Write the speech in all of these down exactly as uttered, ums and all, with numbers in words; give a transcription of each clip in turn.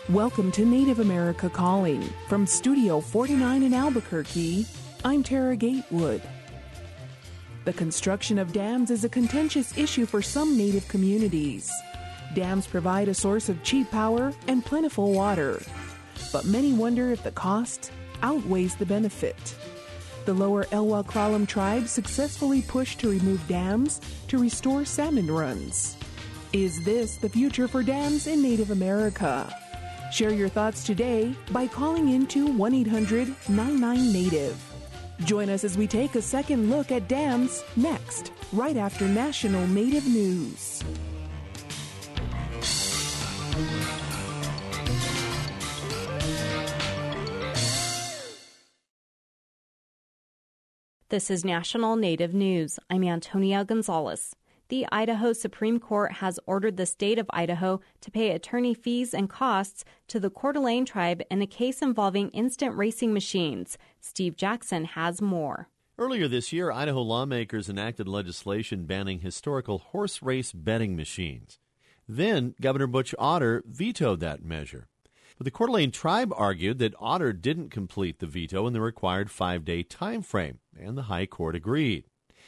Welcome to Native America Calling. From Studio forty-nine in Albuquerque, I'm Tara Gatewood. The construction of dams is a contentious issue for some Native communities. Dams provide a source of cheap power and plentiful water, but many wonder if the cost outweighs the benefit. The Lower Elwha Clallam tribe successfully pushed to remove dams to restore salmon runs. Is this the future for dams in Native America? Share your thoughts today by calling into one eight hundred nine nine native. Join us as we take a second look at dams next, right after National Native News. This is National Native News. I'm Antonia Gonzalez. The Idaho Supreme Court has ordered the state of Idaho to pay attorney fees and costs to the Coeur d'Alene tribe in a case involving instant racing machines. Steve Jackson has more. Earlier this year, Idaho lawmakers enacted legislation banning historical horse race betting machines. Then, Governor Butch Otter vetoed that measure. But the Coeur d'Alene tribe argued that Otter didn't complete the veto in the required five-day time frame, and the High Court agreed.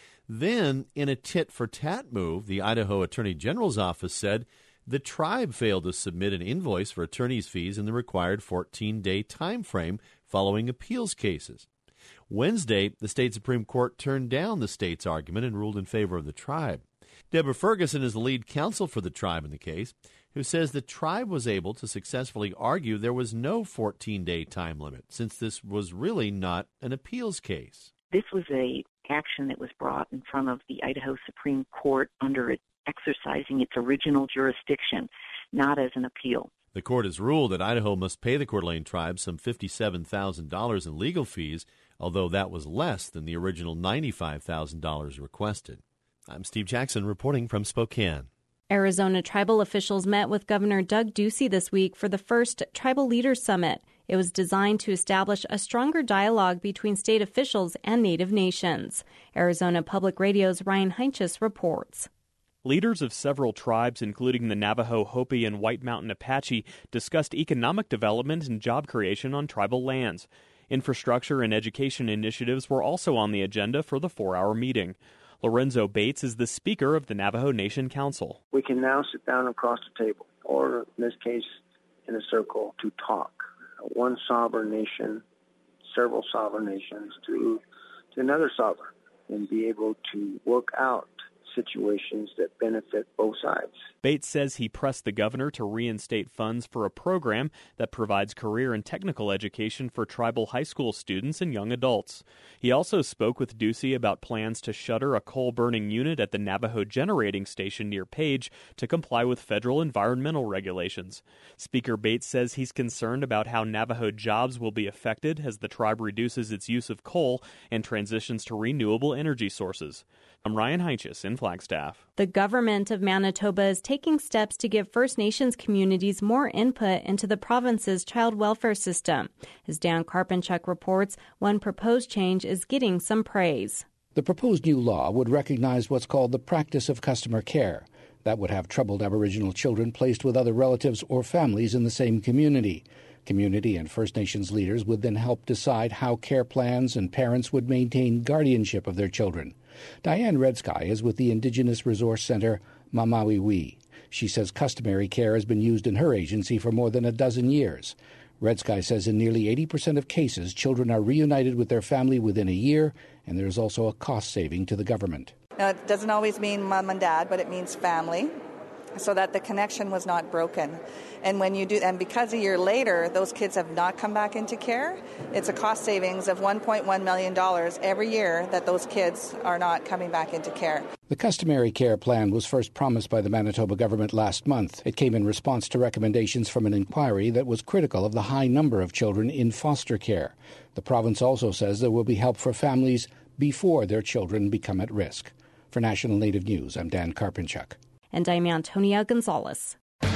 Then, in a tit-for-tat move, the Idaho Attorney General's office said the tribe failed to submit an invoice for attorney's fees in the required fourteen-day time frame following appeals cases. Wednesday, the state Supreme Court turned down the state's argument and ruled in favor of the tribe. Deborah Ferguson is the lead counsel for the tribe in the case, who says the tribe was able to successfully argue there was no fourteen-day time limit, since this was really not an appeals case. This was a action that was brought in front of the Idaho Supreme Court under it exercising its original jurisdiction, not as an appeal. The court has ruled that Idaho must pay the Coeur d'Alene tribe some fifty-seven thousand dollars in legal fees, although that was less than the original ninety-five thousand dollars requested. I'm Steve Jackson reporting from Spokane. Arizona tribal officials met with Governor Doug Ducey this week for the first Tribal Leaders Summit. It was designed to establish a stronger dialogue between state officials and Native nations. Arizona Public Radio's Ryan Heinches reports. Leaders of several tribes, including the Navajo, Hopi, and White Mountain Apache, discussed economic development and job creation on tribal lands. Infrastructure and education initiatives were also on the agenda for the four-hour meeting. Lorenzo Bates is the speaker of the Navajo Nation Council. We can now sit down across the table, or in this case, in a circle, to talk. One sovereign nation, several sovereign nations, to, to another sovereign, and be able to work out situations that benefit both sides. Bates says he pressed the governor to reinstate funds for a program that provides career and technical education for tribal high school students and young adults. He also spoke with Ducey about plans to shutter a coal-burning unit at the Navajo generating station near Page to comply with federal environmental regulations. Speaker Bates says he's concerned about how Navajo jobs will be affected as the tribe reduces its use of coal and transitions to renewable energy sources. I'm Ryan Heinches in Flagstaff. The government of Manitoba is taking steps to give First Nations communities more input into the province's child welfare system. As Dan Karpinchuk reports, one proposed change is getting some praise. The proposed new law would recognize what's called the practice of customer care. That would have troubled Aboriginal children placed with other relatives or families in the same community. Community and First Nations leaders would then help decide how care plans and parents would maintain guardianship of their children. Diane Redsky is with the Indigenous Resource Center Mamawiwi. She says customary care has been used in her agency for more than a dozen years. Redsky says in nearly eighty percent of cases, children are reunited with their family within a year, and there is also a cost saving to the government. Now, it doesn't always mean mom and dad, but it means family, so that the connection was not broken. And when you do, and because a year later, those kids have not come back into care, it's a cost savings of one point one million dollars every year that those kids are not coming back into care. The customary care plan was first promised by the Manitoba government last month. It came in response to recommendations from an inquiry that was critical of the high number of children in foster care. The province also says there will be help for families before their children become at risk. For National Native News, I'm Dan Karpinchuk. And I'm Antonia Gonzalez.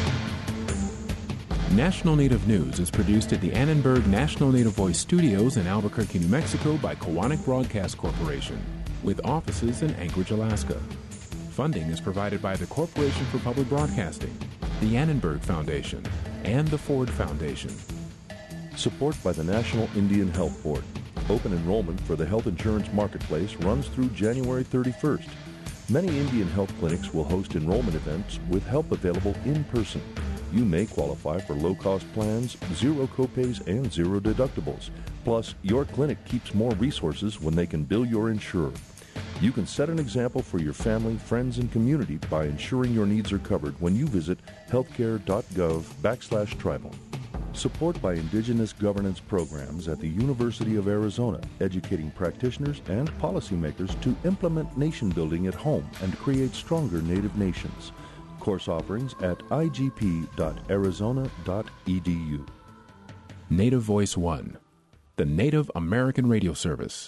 National Native News is produced at the Annenberg National Native Voice Studios in Albuquerque, New Mexico by Kowanik Broadcast Corporation, with offices in Anchorage, Alaska. Funding is provided by the Corporation for Public Broadcasting, the Annenberg Foundation, and the Ford Foundation. Support by the National Indian Health Board. Open enrollment for the health insurance marketplace runs through January thirty-first. Many Indian health clinics will host enrollment events with help available in person. You may qualify for low-cost plans, zero copays, and zero deductibles. Plus, your clinic keeps more resources when they can bill your insurer. You can set an example for your family, friends, and community by ensuring your needs are covered when you visit healthcare.gov backslash tribal. Support by Indigenous governance programs at the University of Arizona, educating practitioners and policymakers to implement nation building at home and create stronger Native nations. Course offerings at i g p dot arizona dot e d u. Native Voice One, the Native American radio service.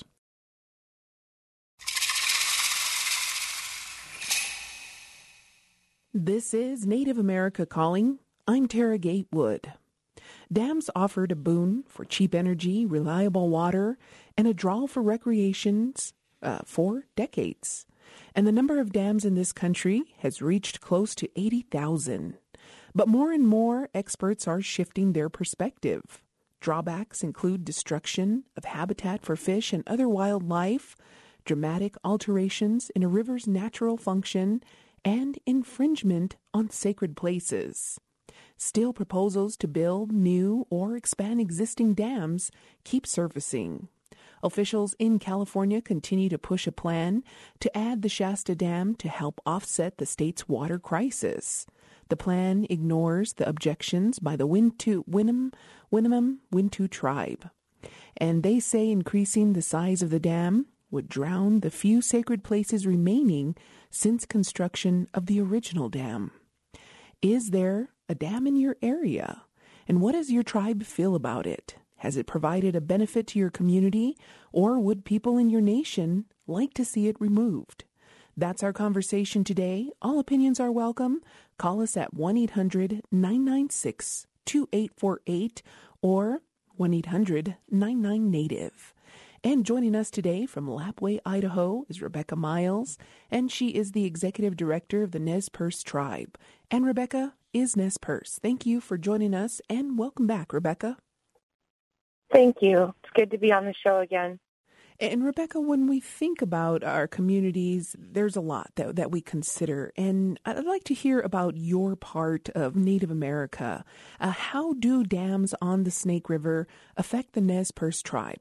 This is Native America Calling. I'm Tara Gatewood. Dams offered a boon for cheap energy, reliable water, and a draw for recreations uh, for decades. And the number of dams in this country has reached close to eighty thousand. But more and more experts are shifting their perspective. Drawbacks include destruction of habitat for fish and other wildlife, dramatic alterations in a river's natural function, and infringement on sacred places. Still, proposals to build new or expand existing dams keep surfacing. Officials in California continue to push a plan to add the Shasta Dam to help offset the state's water crisis. The plan ignores the objections by the Wintu, Winnem, Winnemem Wintu tribe, and they say increasing the size of the dam would drown the few sacred places remaining since construction of the original dam. Is there a dam in your area? And what does your tribe feel about it? Has it provided a benefit to your community, or would people in your nation like to see it removed? That's our conversation today. All opinions are welcome. Call us at one eight hundred nine nine six two eight four eight or one eight hundred nine nine native. And joining us today from Lapwai, Idaho is Rebecca Miles, and she is the executive director of the Nez Perce tribe. And Rebecca is Nez Perce. Thank you for joining us, and welcome back, Rebecca. Thank you. It's good to be on the show again. And Rebecca, when we think about our communities, there's a lot that, that we consider. And I'd like to hear about your part of Native America. Uh, how do dams on the Snake River affect the Nez Perce tribe?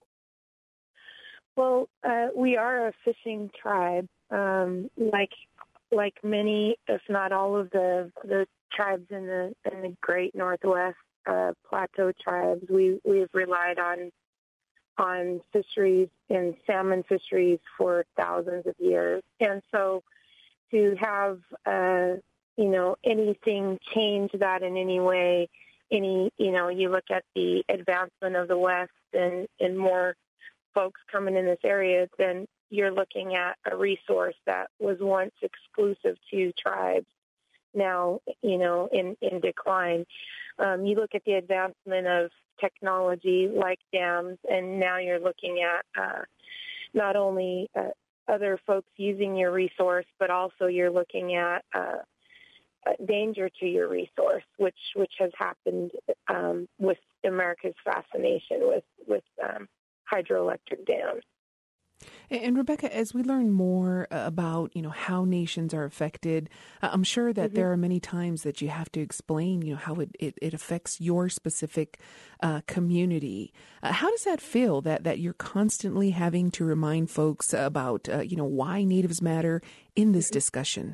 Well, uh, we are a fishing tribe, um, like like many, if not all of the the tribes in the in the Great Northwest uh, Plateau tribes. We we've relied on on fisheries and salmon fisheries for thousands of years, and so to have uh, you know anything change that in any way, any you know you look at the advancement of the West and and more folks coming in this area, then you're looking at a resource that was once exclusive to tribes, now, you know, in, in decline. Um, you look at the advancement of technology like dams, and now you're looking at uh, not only uh, other folks using your resource, but also you're looking at uh, danger to your resource, which which has happened um, with America's fascination with, with um, hydroelectric dams. And Rebecca, as we learn more about, you know, how nations are affected, I'm sure that mm-hmm. there are many times that you have to explain, you know, how it, it, it affects your specific uh, community. Uh, how does that feel, that, that you're constantly having to remind folks about, uh, you know, why natives matter in this discussion?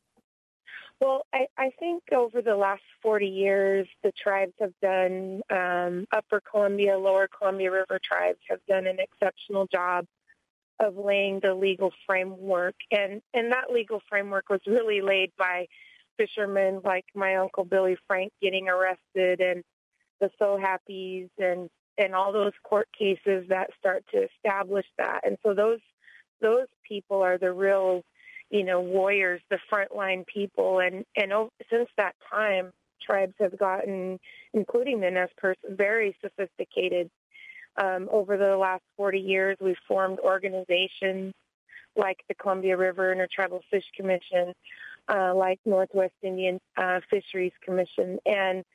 Well, I, I think over the last forty years, the tribes have done, um, Upper Columbia, Lower Columbia River tribes have done an exceptional job of laying the legal framework. And, and that legal framework was really laid by fishermen like my Uncle Billy Frank getting arrested, and the So Happies and, and all those court cases that start to establish that. And so those those people are the real, you know, warriors, the frontline people. And, and since that time, tribes have gotten, including the Nez Perce, very sophisticated. Um, over the last forty years, we've formed organizations like the Columbia River Intertribal Fish Commission, uh, like Northwest Indian uh, Fisheries Commission. And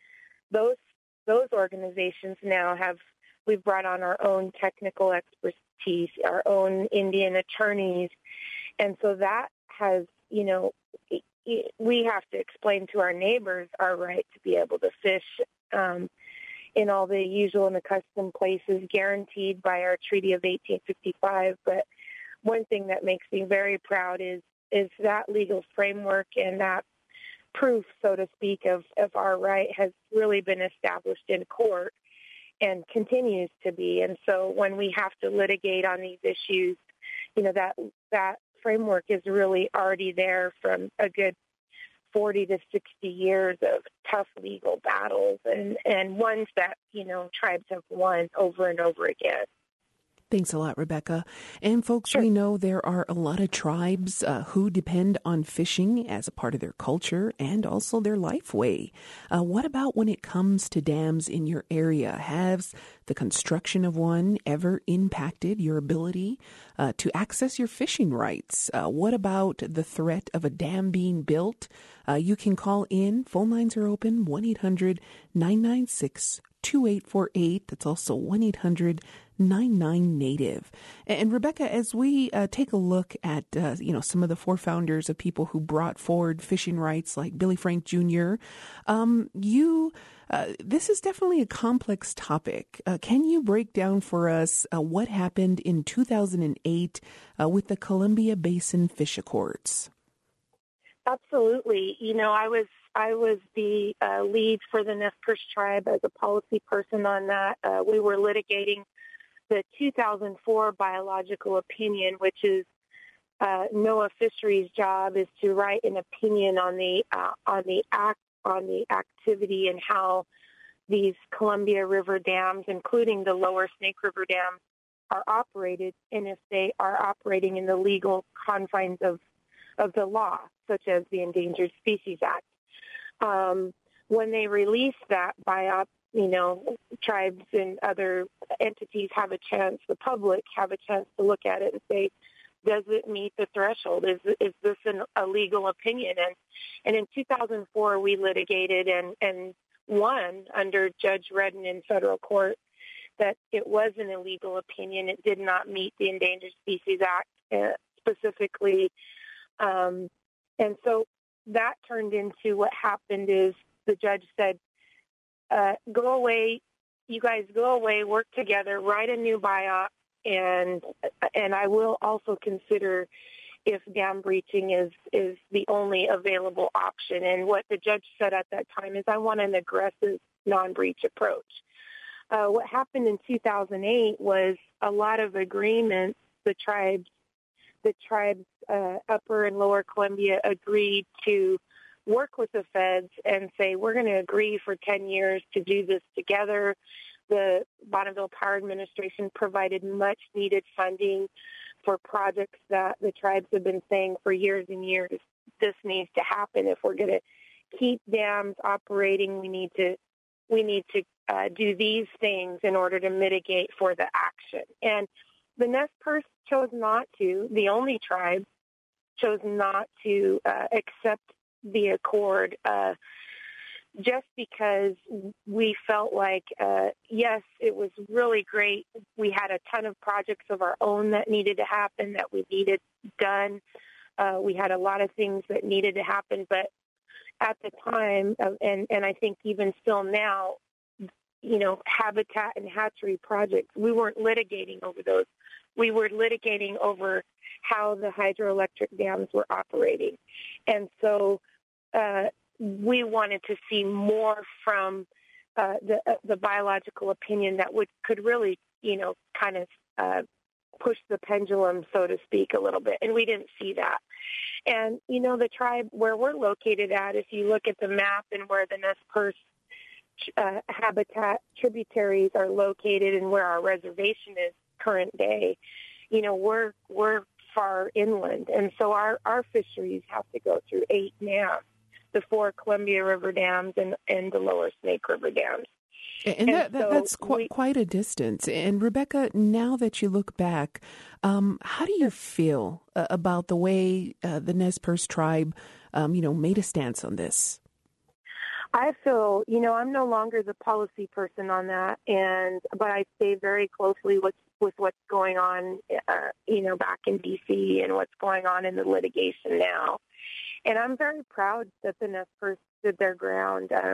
those those organizations now have, we've brought on our own technical expertise, our own Indian attorneys. And so that has, you know, it, it, we have to explain to our neighbors our right to be able to fish um, in all the usual and accustomed places guaranteed by our Treaty of eighteen fifty-five. But one thing that makes me very proud is is that legal framework and that proof, so to speak, of, of our right has really been established in court and continues to be. And so when we have to litigate on these issues, you know, that that framework is really already there from a good forty to sixty years of tough legal battles and, and ones that, you know, tribes have won over and over again. Thanks a lot, Rebecca. And folks, sure. We know there are a lot of tribes uh, who depend on fishing as a part of their culture and also their life way. Uh, what about when it comes to dams in your area? Has the construction of one ever impacted your ability uh, to access your fishing rights? Uh, what about the threat of a dam being built? Uh, you can call in. Phone lines are open, one eight hundred nine nine six two eight four eight. That's also one eight hundred nine nine Native. And Rebecca, as we uh, take a look at uh, you know some of the forefounders of people who brought forward fishing rights, like Billy Frank Junior, um, you uh, this is definitely a complex topic. Uh, can you break down for us uh, what happened in two thousand eight uh, with the Columbia Basin Fish Accords? Absolutely. You know, I was I was the uh, lead for the Nez Perce tribe as a policy person on that. Uh, we were litigating the two thousand four biological opinion, which is uh, NOAA Fisheries' job is to write an opinion on the uh, on the act on the activity and how these Columbia River dams, including the Lower Snake River dams, are operated, and if they are operating in the legal confines of of the law, such as the Endangered Species Act. Um, when they release that biop, you know, tribes and other entities have a chance, the public have a chance to look at it and say, does it meet the threshold? Is is this an, a legal opinion? And and in two thousand four, we litigated and, and won under Judge Redden in federal court that it was an illegal opinion. It did not meet the Endangered Species Act uh, specifically. Um, and so that turned into what happened is the judge said, uh, go away, you guys go away, work together, write a new biop, and and I will also consider if dam breaching is, is the only available option. And what the judge said at that time is, I want an aggressive non-breach approach. Uh, what happened in two thousand eight was a lot of agreements. The tribes, the tribes, uh, Upper and Lower Columbia agreed to work with the feds and say, we're going to agree for ten years to do this together. The Bonneville Power Administration provided much needed funding for projects that the tribes have been saying for years and years, this needs to happen. If we're going to keep dams operating, we need to we need to uh, do these things in order to mitigate for the action. And the Nez Perce chose not to, the only tribe chose not to uh, accept the accord uh, just because we felt like, uh, yes, it was really great. We had a ton of projects of our own that needed to happen, that we needed done. Uh, we had a lot of things that needed to happen, but at the time, uh, and, and I think even still now, you know, habitat and hatchery projects, we weren't litigating over those. We were litigating over how the hydroelectric dams were operating. And so uh, we wanted to see more from uh, the uh, the biological opinion that would could really, you know, kind of uh, push the pendulum, so to speak, a little bit. And we didn't see that. And, you know, the tribe where we're located at, if you look at the map and where the Nez Perce uh, habitat tributaries are located and where our reservation is current day, you know, we're we're far inland. And so our, our fisheries have to go through eight dams, the four Columbia River dams and, and the Lower Snake River dams. And, and that, that, so that's quite, we, quite a distance. And Rebecca, now that you look back, um, how do you feel uh, about the way uh, the Nez Perce tribe, um, you know, made a stance on this? I feel, you know, I'm no longer the policy person on that, and but I stay very closely with with what's going on, uh, you know, back in D C and what's going on in the litigation now. And I'm very proud that the Nez Perce stood their ground. Uh,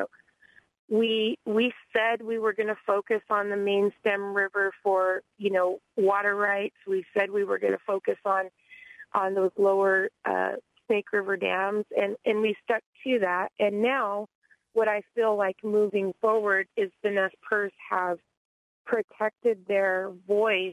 we we said we were going to focus on the main stem river for, you know, water rights. We said we were going to focus on on those lower uh, Snake River dams, and, and we stuck to that. And now what I feel like moving forward is the Nez Perce have protected their voice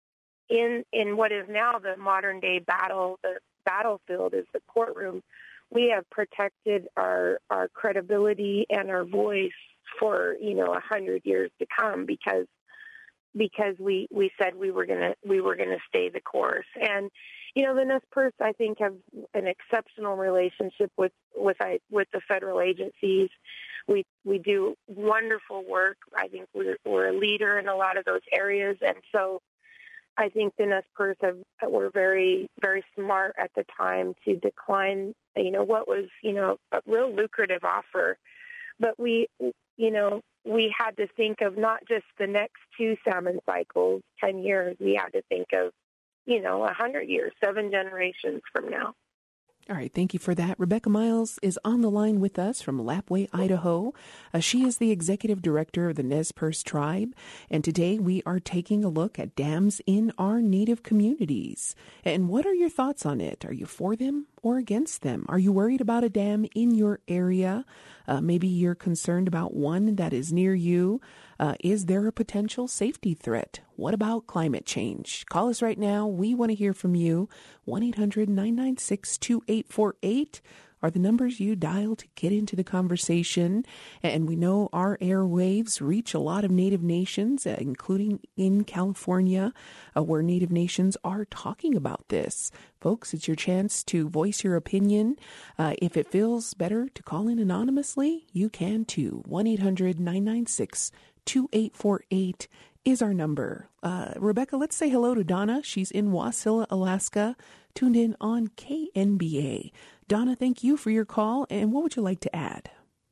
in in what is now the modern day battle. The battlefield is the courtroom. We have protected our our credibility and our voice for, you know, a hundred years to come because because we, we said we were gonna we were gonna stay the course. And you know, the Nez Perce, I think, have an exceptional relationship with with I, with the federal agencies. We we do wonderful work. I think we're we're a leader in a lot of those areas, and so I think the Nez Perce have, were very very smart at the time to decline, you know, what was, you know, a real lucrative offer. But we, you know, we had to think of not just the next two salmon cycles, ten years. We had to think of, you know, one hundred years, seven generations from now. All right, thank you for that. Rebecca Miles is on the line with us from Lapwai, Idaho. Uh, she is the executive director of the Nez Perce Tribe, and today we are taking a look at dams in our native communities. And what are your thoughts on it? Are you for them or against them? Are you worried about a dam in your area? Uh, maybe you're concerned about one that is near you. Uh, is there a potential safety threat? What about climate change? Call us right now. We want to hear from you. one eight hundred nine nine six two eight four eight are the numbers you dial to get into the conversation. And we know our airwaves reach a lot of Native nations, uh, including in California, uh, where Native nations are talking about this. Folks, it's your chance to voice your opinion. Uh, if it feels better to call in anonymously, you can too. one eight hundred nine nine six two eight four eight is our number. Uh, Rebecca, let's say hello to Donna. She's in Wasilla, Alaska, tuned in on K N B A. Donna, thank you for your call. And what would you like to add?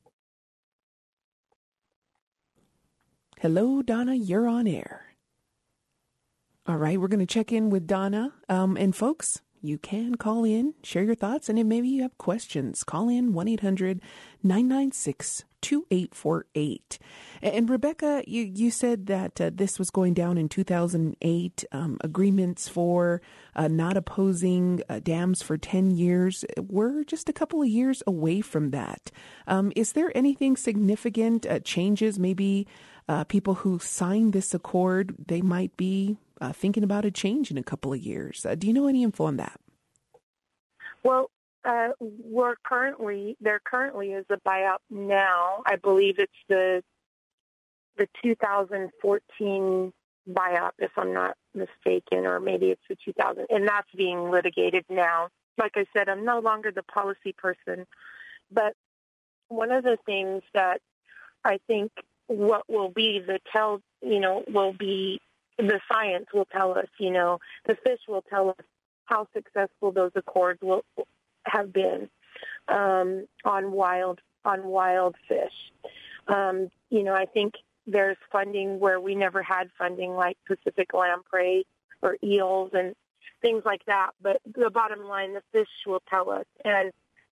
Hello, Donna, you're on air. All right, we're going to check in with Donna. Um, and folks, you can call in, share your thoughts, and if maybe you have questions, call in one eight hundred nine nine six two eight four eight. And Rebecca, you, you said that uh, this was going down in two thousand eight, um, agreements for uh, not opposing uh, dams for ten years. We're just a couple of years away from that. Um, is there anything significant, uh, changes, maybe uh, people who signed this accord, they might be Uh, thinking about a change in a couple of years? Uh, do you know any info on that? Well, uh, we're currently, there currently is a buyout now. I believe it's the the two thousand fourteen buyout, if I'm not mistaken, or maybe it's the two thousand, and that's being litigated now. Like I said, I'm no longer the policy person, but one of the things that I think what will be the tell, you know, will be the science will tell us, you know, the fish will tell us how successful those accords will have been um, on wild on wild fish. Um, you know, I think there's funding where we never had funding, like Pacific lamprey or eels and things like that. But the bottom line, the fish will tell us. And,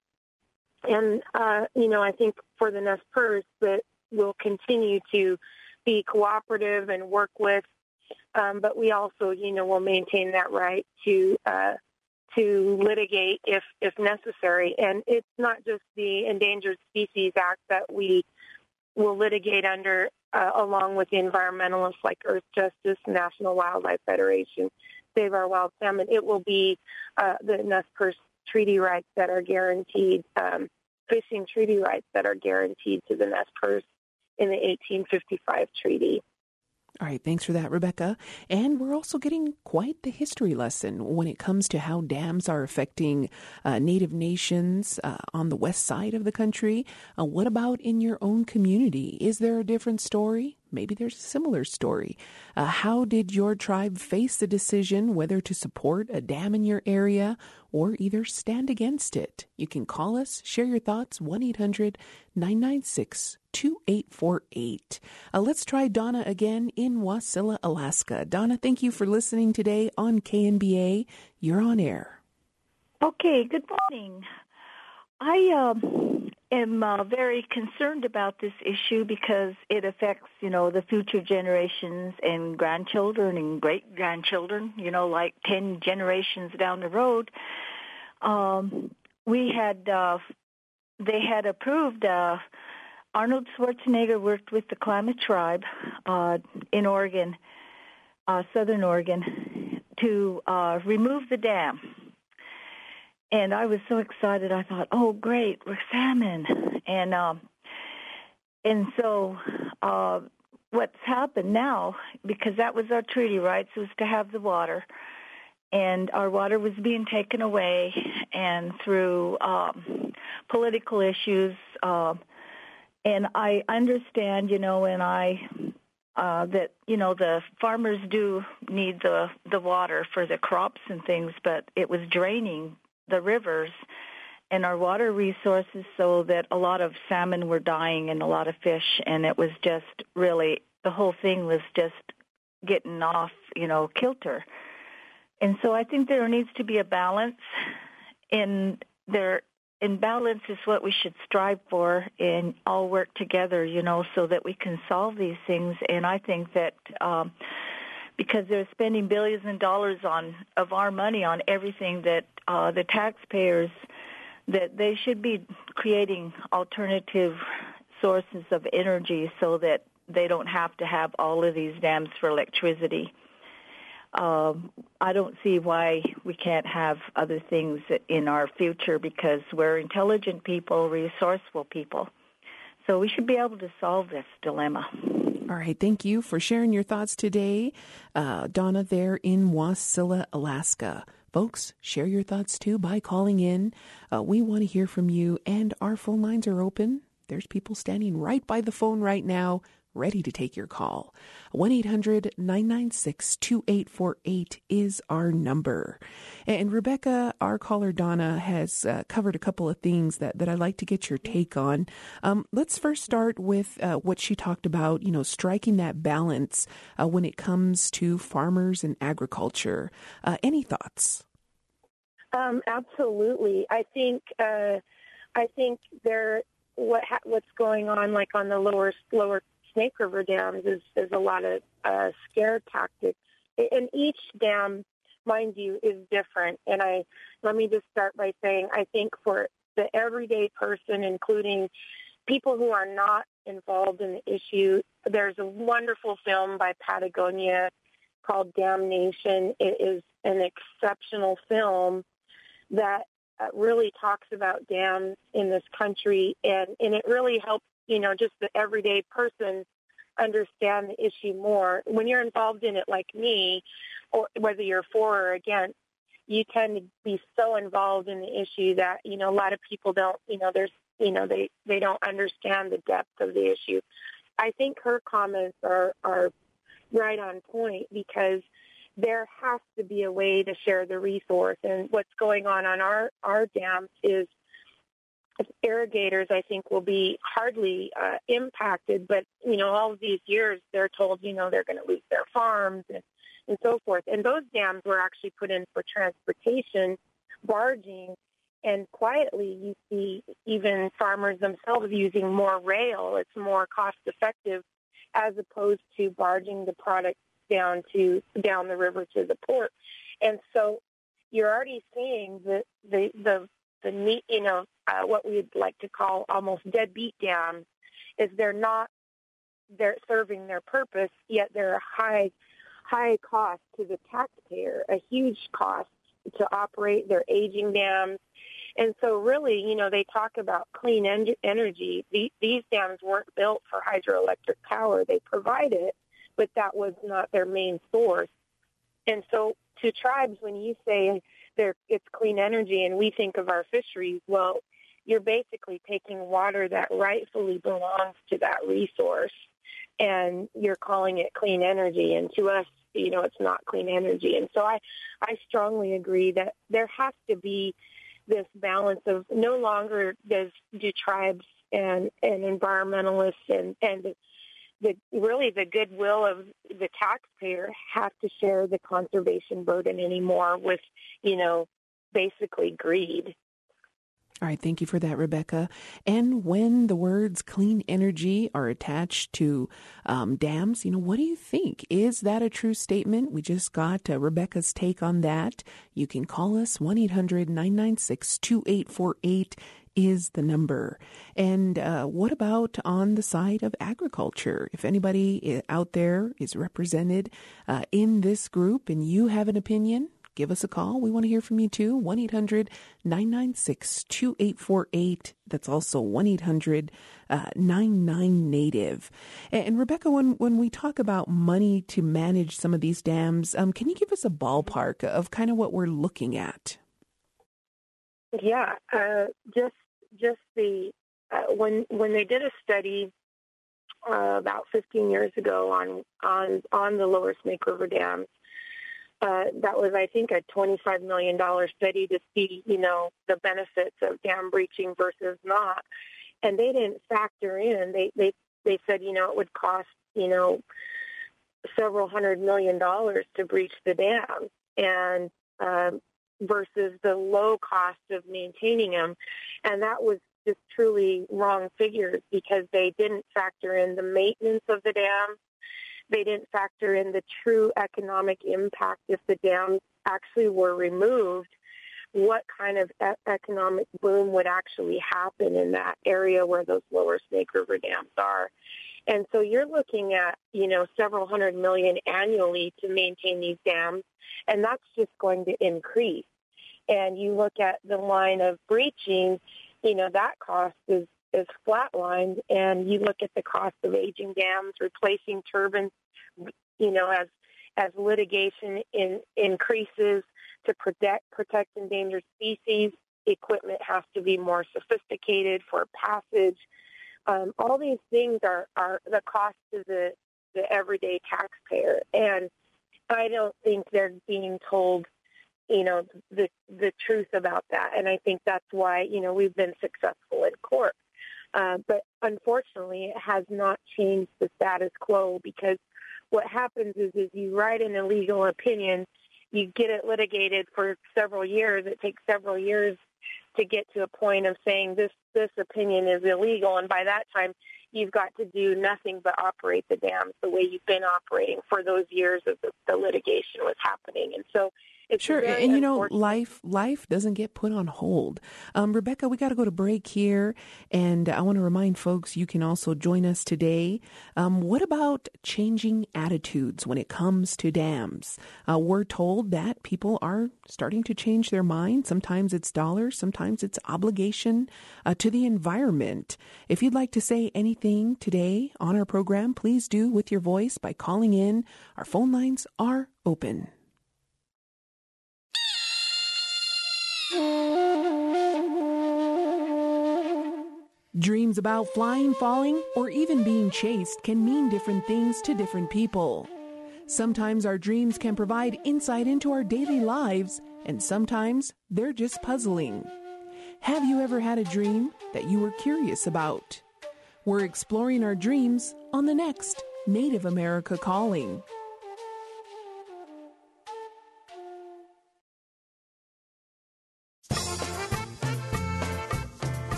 and uh, you know, I think for the Nez Perce that we'll continue to be cooperative and work with. Um, but we also, you know, will maintain that right to uh, to litigate if if necessary. And it's not just the Endangered Species Act that we will litigate under, uh, along with the environmentalists like Earth Justice, National Wildlife Federation, Save Our Wild Salmon. It will be uh, the Nez Perce treaty rights that are guaranteed, um, fishing treaty rights that are guaranteed to the Nez Perce in the eighteen fifty-five treaty. All right, thanks for that, Rebecca. And we're also getting quite the history lesson when it comes to how dams are affecting uh, Native nations uh, on the west side of the country. Uh, what about in your own community? Is there a different story? maybe there's a similar story. Uh, how did your tribe face the decision whether to support a dam in your area or either stand against it? You can call us, share your thoughts, one eight hundred nine nine six two eight four eight. Uh, let's try Donna again in Wasilla, Alaska. Donna, thank you for listening today on K N B A. You're on air. Okay, good morning. I um, am uh, very concerned about this issue because it affects, you know, the future generations and grandchildren and great-grandchildren, you know, like ten generations down the road. Um, we had, uh, they had approved, uh, Arnold Schwarzenegger worked with the Klamath tribe uh, in Oregon, uh, southern Oregon, to uh, remove the dam. And I was so excited. I thought, "Oh, great, we're salmon!" And um, and so uh, what's happened now? Because that was our treaty rights, was to have the water, and our water was being taken away, and through um, political issues. Uh, and I understand, you know, and I uh, that you know the farmers do need the the water for the crops and things, but it was draining the rivers and our water resources, so that a lot of salmon were dying and a lot of fish, and it was just really, the whole thing was just getting off, you know, kilter. And so I think there needs to be a balance, and there, and balance is what we should strive for and all work together, you know, so that we can solve these things. And I think that um, because they're spending billions of dollars on of our money on everything that uh, the taxpayers, that they should be creating alternative sources of energy so that they don't have to have all of these dams for electricity. Um, I don't see why we can't have other things in our future, because we're intelligent people, resourceful people. So we should be able to solve this dilemma. All right. Thank you for sharing your thoughts today. Uh, Donna there in Wasilla, Alaska. Folks, share your thoughts too by calling in. Uh, we want to hear from you, and our phone lines are open. There's people standing right by the phone right now, ready to take your call. one eight hundred nine nine six two eight four eight is our number. And Rebecca, our caller Donna, has uh, covered a couple of things that, that I'd like to get your take on. Um, let's first start with uh, what she talked about, you know, striking that balance uh, when it comes to farmers and agriculture. Uh, any thoughts? Um, absolutely. I think uh, I think there what ha- what's going on, like on the lower lower Snake River dams, is, is a lot of uh, scare tactics. And each dam, mind you, is different. And I let me just start by saying, I think for the everyday person, including people who are not involved in the issue, there's a wonderful film by Patagonia called Damnation. It is an exceptional film that uh, really talks about dams in this country, and, and it really helps, you know, just the everyday person understand the issue more. When you're involved in it like me, or whether you're for or against, you tend to be so involved in the issue that, you know, a lot of people don't, you know, there's, you know, they, they don't understand the depth of the issue. I think her comments are, are right on point, because there has to be a way to share the resource. And what's going on on our, our dams is irrigators, I think, will be hardly uh, impacted. But, you know, all of these years they're told, you know, they're going to lose their farms and, and so forth. And those dams were actually put in for transportation, barging, and quietly you see even farmers themselves using more rail. It's more cost effective as opposed to barging the product down to down the river to the port. And so you're already seeing the the the, the neat, you know, uh, what we'd like to call almost deadbeat dams, is they're not they're serving their purpose, yet they're a high high cost to the taxpayer, a huge cost to operate. They're aging dams. And so really, you know, they talk about clean en- energy. The, these dams weren't built for hydroelectric power. They provide it, but that was not their main source. And so to tribes, when you say they're, it's clean energy and we think of our fisheries, well, you're basically taking water that rightfully belongs to that resource, and you're calling it clean energy. And to us, you know, it's not clean energy. And so I, I strongly agree that there has to be this balance of no longer does do tribes and, and environmentalists and, and the, the really the goodwill of the taxpayer have to share the conservation burden anymore with, you know, basically greed. All right, thank you for that, Rebecca. And when the words clean energy are attached to um, dams, you know, what do you think? Is that a true statement? We just got uh, Rebecca's take on that. You can call us. one eight hundred nine nine six two eight four eight is the number. And uh, what about on the side of agriculture? If anybody out there is represented uh, in this group and you have an opinion, give us a call. We want to hear from you too. one eight hundred nine nine six two eight four eight. That's also one eight hundred nine nine native. And Rebecca, when, when we talk about money to manage some of these dams, um, can you give us a ballpark of kind of what we're looking at? Yeah, uh, just just the uh, when when they did a study uh, about fifteen years ago on on on the Lower Snake River dams. Uh, that was, I think, a twenty-five million dollars study to see, you know, the benefits of dam breaching versus not. And they didn't factor in. They they, they said, you know, it would cost, you know, several hundred million dollars to breach the dam, and um, versus the low cost of maintaining them. And that was just truly wrong figures because they didn't factor in the maintenance of the dam. They didn't factor in the true economic impact if the dams actually were removed, what kind of e- economic boom would actually happen in that area where those Lower Snake River dams are. And so you're looking at, you know, several hundred million annually to maintain these dams, and that's just going to increase. And you look at the line of breaching, you know, that cost is is flatlined, and you look at the cost of aging dams, replacing turbines, you know, as as litigation in, increases to protect protect endangered species, equipment has to be more sophisticated for passage. Um, all these things are, are the cost to the, the everyday taxpayer, and I don't think they're being told, you know, the the truth about that. And I think that's why, you know, we've been successful in court. Uh, but unfortunately, it has not changed the status quo, because what happens is, is you write an illegal opinion, you get it litigated for several years. It takes several years to get to a point of saying this, this opinion is illegal. And by that time, you've got to do nothing but operate the dams the way you've been operating for those years that the, the litigation was happening. And so it's sure. And, you know, life life doesn't get put on hold. Um, Rebecca, we got to go to break here. And I want to remind folks you can also join us today. Um, what about changing attitudes when it comes to dams? Uh, we're told that people are starting to change their mind. Sometimes it's dollars. Sometimes it's obligation uh, to the environment. If you'd like to say anything today on our program, please do with your voice by calling in. Our phone lines are open. Dreams about flying, falling, or even being chased can mean different things to different people. Sometimes our dreams can provide insight into our daily lives, and sometimes they're just puzzling. Have you ever had a dream that you were curious about? We're exploring our dreams on the next Native America Calling.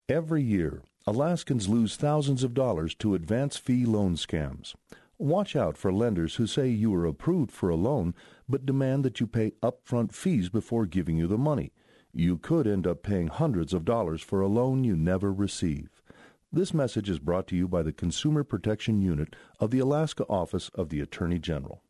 Every year, Alaskans lose thousands of dollars to advance fee loan scams. Watch out for lenders who say you are approved for a loan but demand that you pay upfront fees before giving you the money. You could end up paying hundreds of dollars for a loan you never receive. This message is brought to you by the Consumer Protection Unit of the Alaska Office of the Attorney General.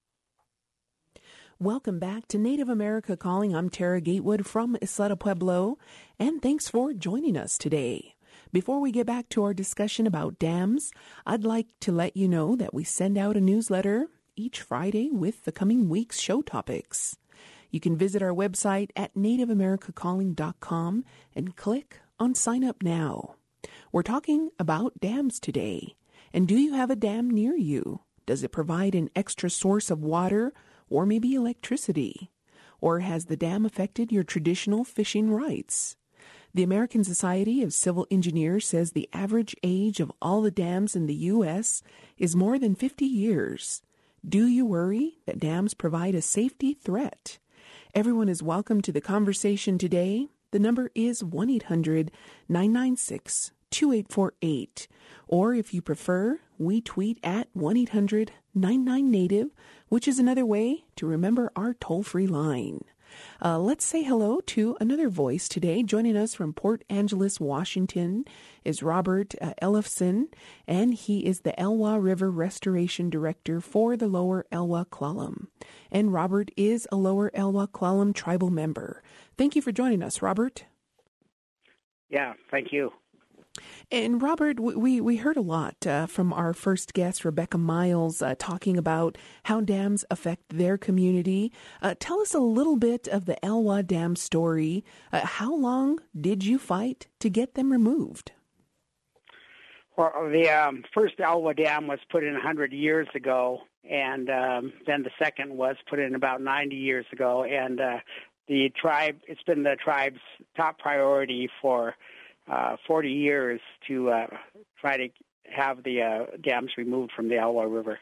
Welcome back to Native America Calling. I'm Tara Gatewood from Isleta Pueblo, and thanks for joining us today. Before we get back to our discussion about dams, I'd like to let you know that we send out a newsletter each Friday with the coming week's show topics. You can visit our website at native america calling dot com and click on Sign Up Now. We're talking about dams today. And do you have a dam near you? Does it provide an extra source of water or maybe electricity? Or has the dam affected your traditional fishing rights? The American Society of Civil Engineers says the average age of all the dams in the U S is more than fifty years. Do you worry that dams provide a safety threat? Everyone is welcome to the conversation today. The number is one eight hundred nine nine six two eight four eight. Or if you prefer, we tweet at one eight hundred nine nine native, which is another way to remember our toll-free line. Uh, let's say hello to another voice today. Joining us from Port Angeles, Washington, is Robert uh, Ellefson, and he is the Elwha River Restoration Director for the Lower Elwha Clallam. And Robert is a Lower Elwha Clallam tribal member. Thank you for joining us, Robert. Yeah, thank you. And Robert, we, we heard a lot uh, from our first guest, Rebecca Miles, uh, talking about how dams affect their community. Uh, tell us a little bit of the Elwha Dam story. Uh, how long did you fight to get them removed? Well, the um, first Elwha Dam was put in one hundred years ago, and um, then the second was put in about ninety years ago. And uh, the tribe, it's been the tribe's top priority for Uh, forty years to uh, try to have the uh, dams removed from the Elwha River.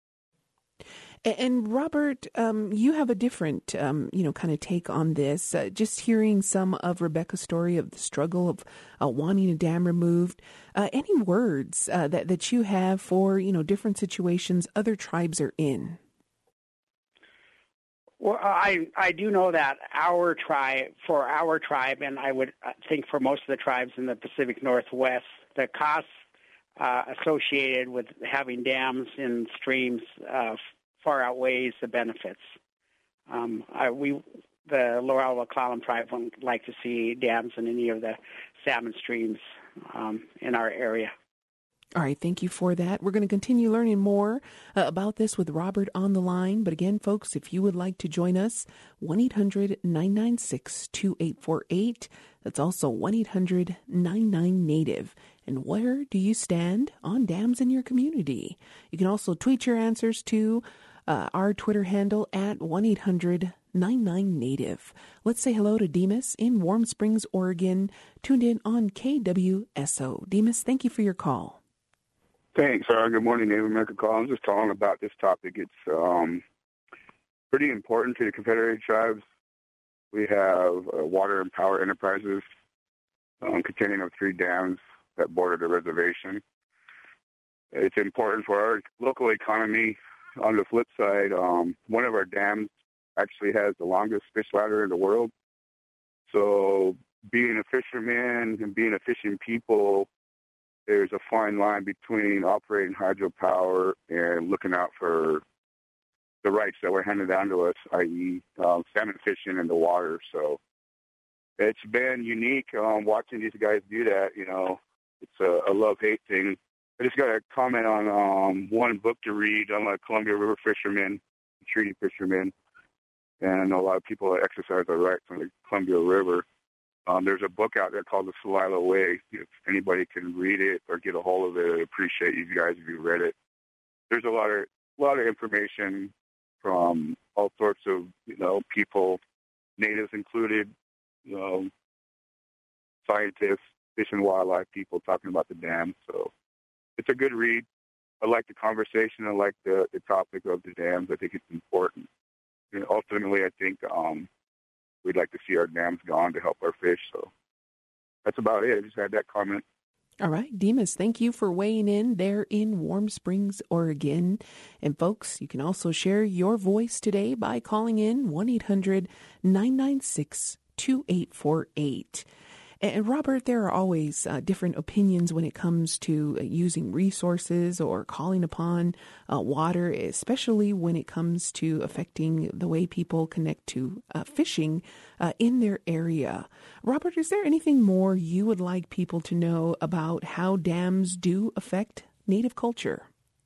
And Robert, um, you have a different, um, you know, kind of take on this. Uh, just hearing some of Rebecca's story of the struggle of uh, wanting a dam removed. Uh, any words uh, that that you have for, you know, different situations other tribes are in? Well, I I do know that our tribe, for our tribe, and I would think for most of the tribes in the Pacific Northwest, the costs uh, associated with having dams in streams uh, far outweighs the benefits. Um, I, we, the Lower Elwha Clallam tribe, would like to see dams in any of the salmon streams um, in our area. All right, thank you for that. We're going to continue learning more uh, about this with Robert on the line. But again, folks, if you would like to join us, one eight hundred nine nine six two eight four eight. That's also one eight hundred nine nine native. And where do you stand on dams in your community? You can also tweet your answers to uh, our Twitter handle at one eight hundred nine nine native. Let's say hello to Demas in Warm Springs, Oregon, tuned in on K W S O. Demas, thank you for your call. Thanks. Uh, good morning, Native American Call. I'm just calling about this topic. It's um, pretty important to the Confederated Tribes. We have uh, water and power enterprises um, containing of three dams that border the reservation. It's important for our local economy. On the flip side, um, one of our dams actually has the longest fish ladder in the world. So being a fisherman and being a fishing people, there's a fine line between operating hydropower and looking out for the rights that were handed down to us, that is um, salmon fishing in the water. So it's been unique um, watching these guys do that. You know, it's a, a love-hate thing. I just got to comment on um, one book to read. I'm a Columbia River fisherman, treaty fisherman, and I know a lot of people that exercise their rights on the Columbia River. Um, there's a book out there called The Celilo Way. If anybody can read it or get a hold of it, I'd appreciate you guys if you read it. There's a lot of a lot of information from all sorts of you know people, natives included, you know, scientists, fish and wildlife people talking about the dam. So it's a good read. I like the conversation. I like the, the topic of the dams. I think it's important. And ultimately, I think. Um, We'd like to see our dams gone to help our fish. So that's about it. I just had that comment. All right, Demas, thank you for weighing in there in Warm Springs, Oregon. And folks, you can also share your voice today by calling in one eight hundred nine nine six two eight four eight. And Robert, there are always uh, different opinions when it comes to uh, using resources or calling upon uh, water, especially when it comes to affecting the way people connect to uh, fishing uh, in their area. Robert, is there anything more you would like people to know about how dams do affect Native culture?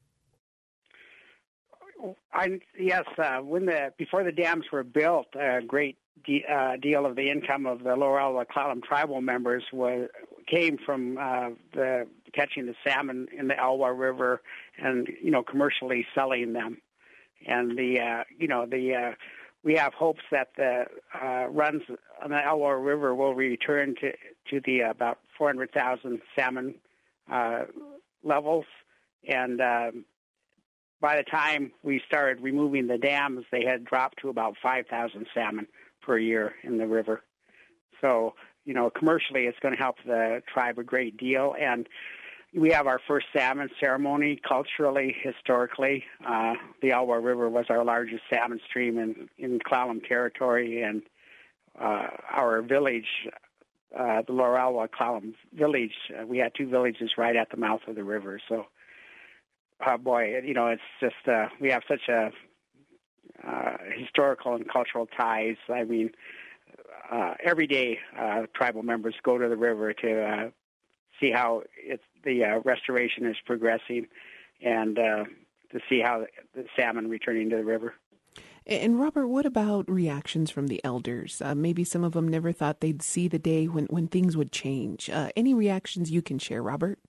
I, yes, uh, when the before the dams were built, a great de- uh, deal of the income of the Lower Elwha Clallam tribal members was came from uh, the catching the salmon in the Elwha River and you know commercially selling them. And the uh, you know the uh, we have hopes that the uh, runs on the Elwha River will return to to the uh, about four hundred thousand salmon uh, levels and. Um, By the time we started removing the dams, they had dropped to about five thousand salmon per year in the river. So, you know, commercially it's going to help the tribe a great deal. And we have our first salmon ceremony culturally, historically. Uh, the Elwha River was our largest salmon stream in, in Clallam territory. And uh, our village, uh, the Lower Elwha Clallam village, uh, we had two villages right at the mouth of the river. So, Uh, boy, you know, it's just, uh, we have such a uh, historical and cultural ties. I mean, uh, every day uh, tribal members go to the river to uh, see how it's, the uh, restoration is progressing and uh, to see how the salmon returning to the river. And Robert, what about reactions from the elders? Uh, maybe some of them never thought they'd see the day when, when things would change. Uh, any reactions you can share, Robert?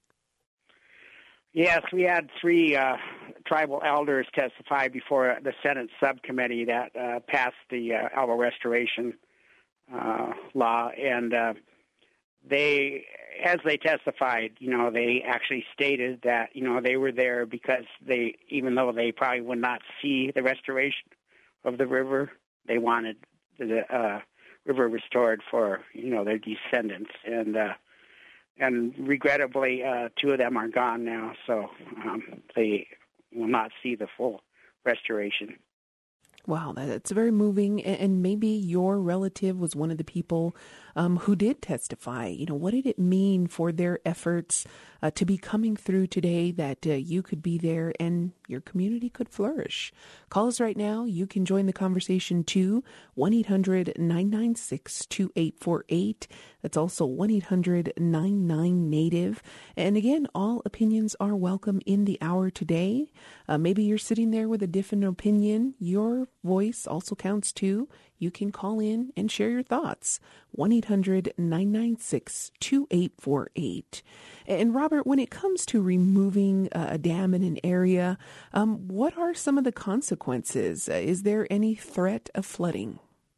Yes, we had three uh, tribal elders testify before the Senate subcommittee that uh, passed the uh, Elwha restoration uh, law, and uh, they, as they testified, you know, they actually stated that you know they were there because they, even though they probably would not see the restoration of the river, they wanted the uh, river restored for you know their descendants, and. Uh, And regrettably, uh, two of them are gone now, so um, they will not see the full restoration. Wow, that's very moving. And maybe your relative was one of the people um, who did testify. You know, what did it mean for their efforts uh, to be coming through today that uh, you could be there and your community could flourish? Call us right now. You can join the conversation too. one eight hundred nine nine six two eight four eight. That's also one eight hundred nine nine Native. And again, all opinions are welcome in the hour today. Uh, maybe you're sitting there with a different opinion. Your voice also counts too. You can call in and share your thoughts. one eight hundred nine nine six two eight four eight. And Robert, when it comes to removing a dam in an area, um, what are some of the consequences? Uh, is there any threat of flooding?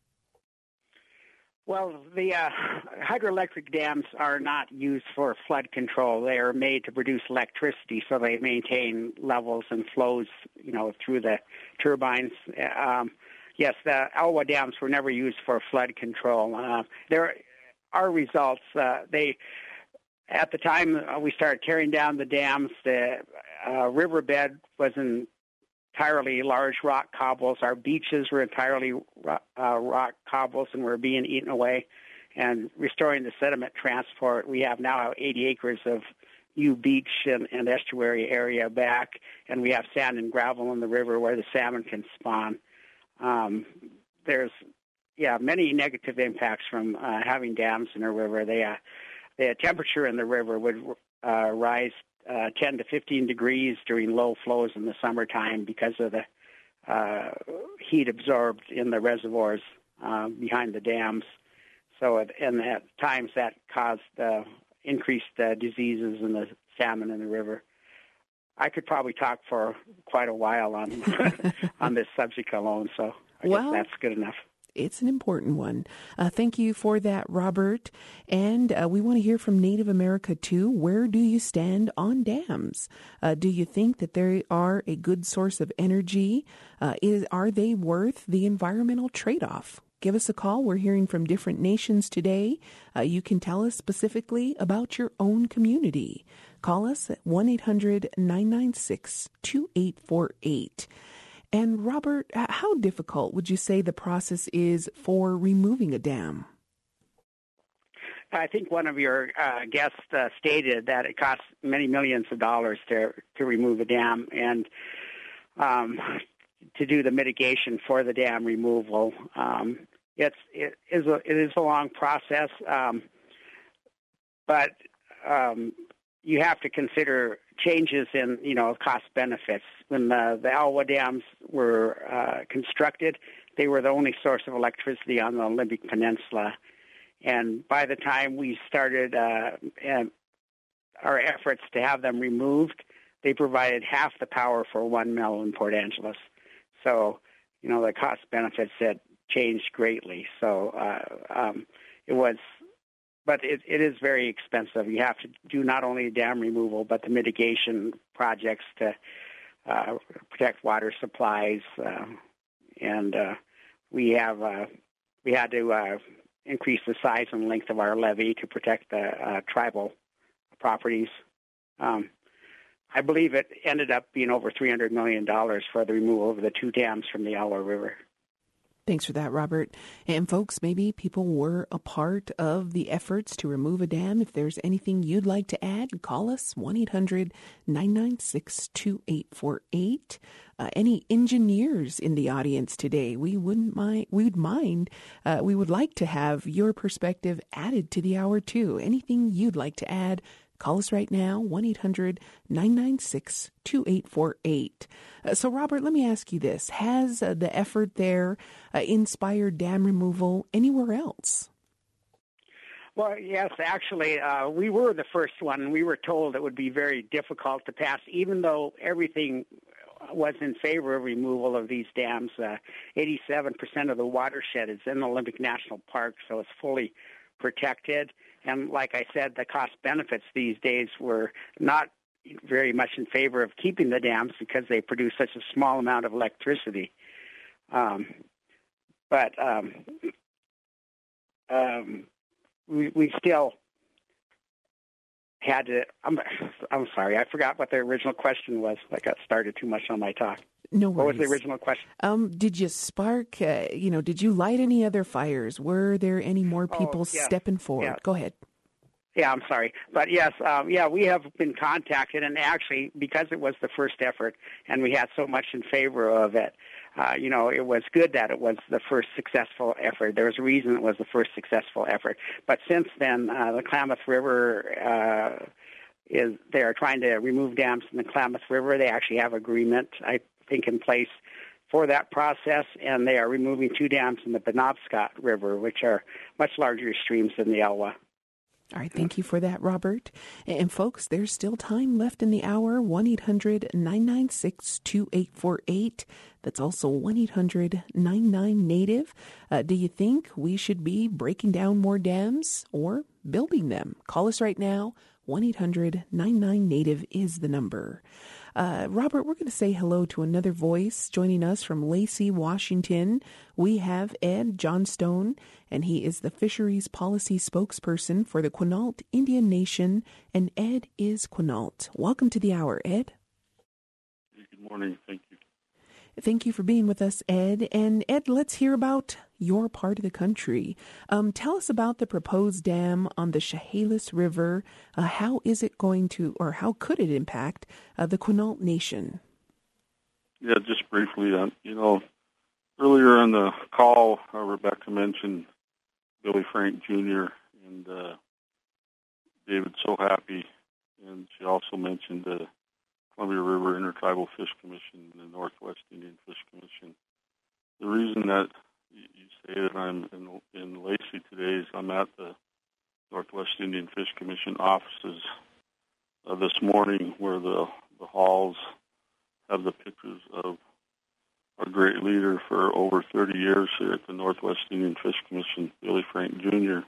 Well, the uh, hydroelectric dams are not used for flood control. They are made to produce electricity, so they maintain levels and flows, you know, through the turbines. Um, yes, the Elwha dams were never used for flood control. Uh, there are results. Uh, they, at the time we started tearing down the dams, the uh, riverbed was in entirely large rock cobbles. Our beaches were entirely rock, uh, rock cobbles and were being eaten away. And restoring the sediment transport, we have now eighty acres of new beach and, and estuary area back, and we have sand and gravel in the river where the salmon can spawn. Um, there's, yeah, many negative impacts from uh, having dams in a river. They, uh, the temperature in the river would uh, rise Uh, ten to fifteen degrees during low flows in the summertime because of the uh, heat absorbed in the reservoirs uh, behind the dams. So, at, and at times that caused uh, increased uh, diseases in the salmon in the river. I could probably talk for quite a while on on this subject alone, so I well, guess that's good enough. It's an important one. Uh, thank you for that, Robert. And uh, we want to hear from Native America, too. Where do you stand on dams? Uh, do you think that they are a good source of energy? Uh, is, are they worth the environmental trade-off? give us a call. We're hearing from different nations today. Uh, you can tell us specifically about your own community. Call us at one eight hundred nine nine six two eight four eight. And Robert, how difficult would you say the process is for removing a dam? I think one of your uh, guests uh, stated that it costs many millions of dollars to to remove a dam and um, to do the mitigation for the dam removal. Um, it's it is a it is a long process, um, but um, you have to consider changes in you know cost benefits. When the, the Elwha dams were uh, constructed, they were the only source of electricity on the Olympic Peninsula. And by the time we started uh, our efforts to have them removed, they provided half the power for one mill in Port Angeles. So, you know, the cost benefits had changed greatly. So uh, um, it was, but it, it is very expensive. You have to do not only dam removal, but the mitigation projects to uh, protect water supplies. Uh, and uh, we have uh, we had to uh, increase the size and length of our levee to protect the uh, tribal properties. Um, I believe it ended up being over three hundred million dollars for the removal of the two dams from the Elwha River. Thanks for that, Robert. And folks, maybe people were a part of the efforts to remove a dam. If there's anything you'd like to add, call us, one eight hundred nine nine six two eight four eight. Uh, any engineers in the audience today, we wouldn't mind, we would mind, uh, we would like to have your perspective added to the hour too. Anything you'd like to add, call us right now, one eight hundred nine nine six two eight four eight. Uh, so, Robert, let me ask you this. Has uh, the effort there uh, inspired dam removal anywhere else? Well, yes, actually, uh, we were the first one. We were told it would be very difficult to pass, even though everything was in favor of removal of these dams. Uh, eighty-seven percent of the watershed is in the Olympic National Park, so it's fully protected. And like I said, the cost benefits these days were not very much in favor of keeping the dams because they produce such a small amount of electricity. Um, but um, um, we, we still had to, I'm, I'm sorry, I forgot what the original question was. I got started too much on my talk. No worries. What was the original question? Um, did you spark, uh, you know, did you light any other fires? Were there any more people oh, yeah. stepping forward? Yeah. Go ahead. Yeah, I'm sorry. But yes, um, yeah, we have been contacted, and actually, because it was the first effort and we had so much in favor of it, uh, you know, it was good that it was the first successful effort. There was a reason it was the first successful effort. But since then, uh, the Klamath River uh, is, they are trying to remove dams in the Klamath River. They actually have agreement, I think, in place for that process, and they are removing two dams in the Penobscot River, which are much larger streams than the Elwha. All right, thank you for that, Robert. And folks, there's still time left in the hour, one eight hundred nine nine six two eight four eight. That's also one eight hundred nine nine native. Uh, do you think we should be breaking down more dams or building them? Call us right now, one eight hundred nine nine native is the number. Uh, Robert, we're going to say hello to another voice joining us from Lacey, Washington. We have Ed Johnstone, and he is the Fisheries Policy Spokesperson for the Quinault Indian Nation, and Ed is Quinault. Welcome to the hour, Ed. Good morning. Thank you. Thank you for being with us, Ed. And Ed, let's hear about your part of the country. Um, tell us about the proposed dam on the Chehalis River. Uh, how is it going to, or how could it impact uh, the Quinault Nation? Yeah, just briefly, uh, you know, earlier in the call, uh, Rebecca mentioned Billy Frank Junior and uh, David So Happy, and she also mentioned the Columbia River Intertribal Fish Commission and the Northwest Indian Fish Commission. The reason that you say that I'm in, in Lacey today is I'm at the Northwest Indian Fish Commission offices uh, this morning, where the, the halls have the pictures of our great leader for over thirty years here at the Northwest Indian Fish Commission, Billy Frank Junior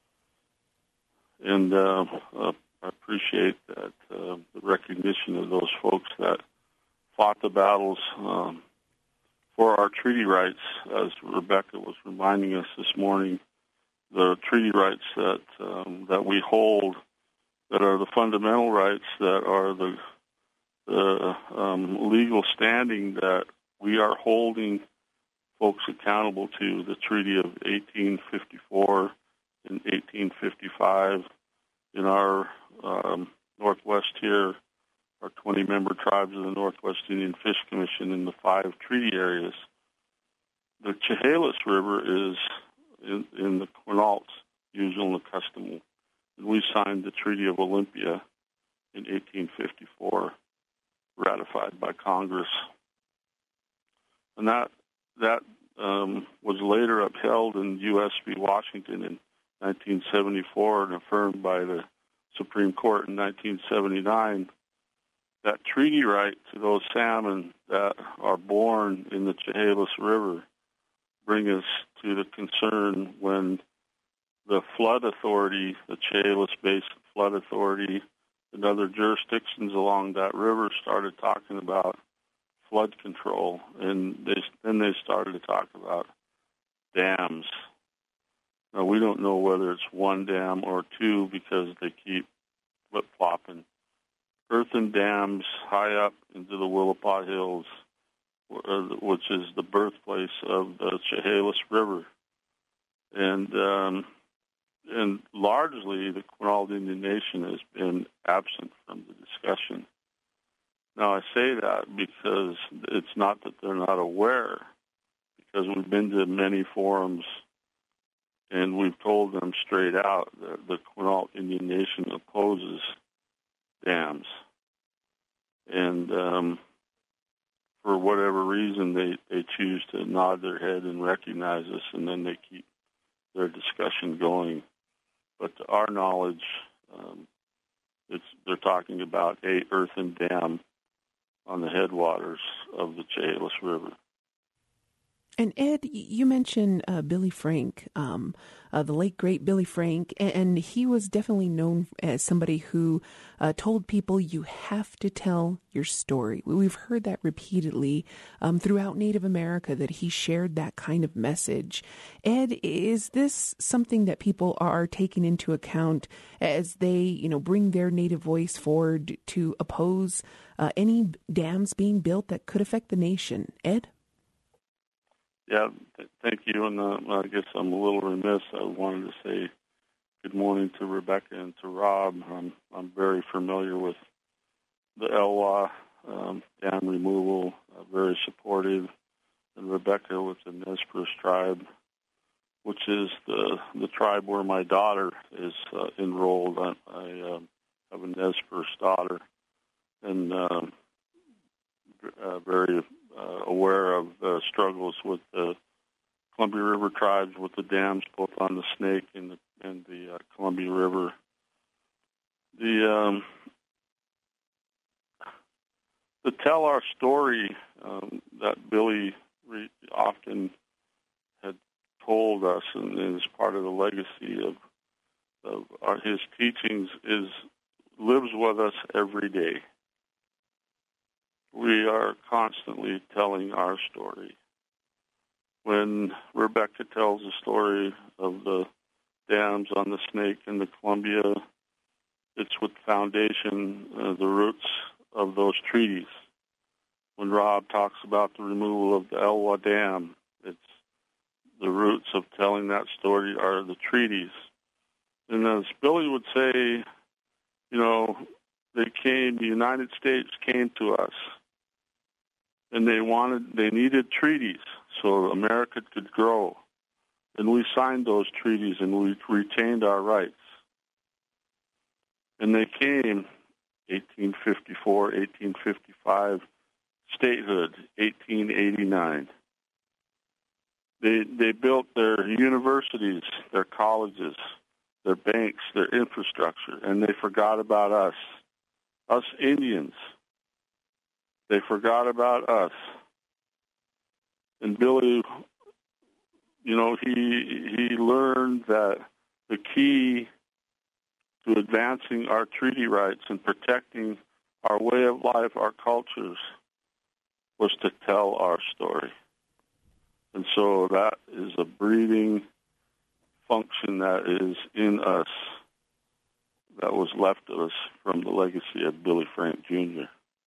And uh, uh, I appreciate that uh, the recognition of those folks that fought the battles um, for our treaty rights, as Rebecca was reminding us this morning, the treaty rights that um, that we hold, that are the fundamental rights, that are the the um, legal standing that we are holding folks accountable to, the Treaty of eighteen fifty-four and eighteen fifty-five. In our um, Northwest here, our twenty-member tribes of the Northwest Indian Fish Commission in the five treaty areas. The Chehalis River is in, in the Quinault's usual and custom. And we signed the Treaty of Olympia in eighteen fifty-four, ratified by Congress. And that that um, was later upheld in U S v. Washington in nineteen seventy-four and affirmed by the Supreme Court in nineteen seventy-nine. That treaty right to those salmon that are born in the Chehalis River bring us to the concern when the Flood Authority, the Chehalis Basin Flood Authority, and other jurisdictions along that river started talking about flood control, and they, then they started to talk about dams. Now, we don't know whether it's one dam or two because they keep flip-flopping. Earthen dams high up into the Willapa Hills, which is the birthplace of the Chehalis River. And um, and largely, the Quinault Indian Nation has been absent from the discussion. Now, I say that because it's not that they're not aware, because we've been to many forums and we've told them straight out that the Quinault Indian Nation opposes dams. And um, for whatever reason, they, they choose to nod their head and recognize us, and then they keep their discussion going. But to our knowledge, um, it's, they're talking about a earthen dam on the headwaters of the Chehalis River. And Ed, you mentioned uh, Billy Frank, um, uh, the late great Billy Frank, and, and he was definitely known as somebody who uh, told people you have to tell your story. We've heard that repeatedly um, throughout Native America, that he shared that kind of message. Ed, is this something that people are taking into account as they, you know, bring their Native voice forward to oppose uh, any dams being built that could affect the nation? Ed? Yeah, th- thank you. And uh, I guess I'm a little remiss. I wanted to say good morning to Rebecca and to Rob. I'm, I'm very familiar with the Elwha um, dam removal, uh, very supportive. And Rebecca with the Nez Perce tribe, which is the the tribe where my daughter is uh, enrolled. I, I uh, have a Nez Perce daughter, and uh, uh, very Uh, aware of the struggles with the Columbia River tribes, with the dams both on the Snake and the, and the uh, Columbia River. The um, to tell our story um, that Billy re- often had told us, and is part of the legacy of, of our, his teachings, is lives with us every day. We are constantly telling our story. When Rebecca tells the story of the dams on the Snake and the Columbia, it's with foundation, uh, the roots of those treaties. When Rob talks about the removal of the Elwha Dam, it's the roots of telling that story are the treaties. And as Billy would say, you know, they came, the United States came to us, and they wanted, they needed treaties so America could grow. And we signed those treaties, and we retained our rights. And they came eighteen fifty-four, eighteen fifty-five, statehood, eighteen eighty-nine. They they built their universities, their colleges, their banks, their infrastructure, and they forgot about us, us Indians. They forgot about us. And Billy, you know, he he learned that the key to advancing our treaty rights and protecting our way of life, our cultures, was to tell our story. And so that is a breathing function that is in us, that was left to us from the legacy of Billy Frank Junior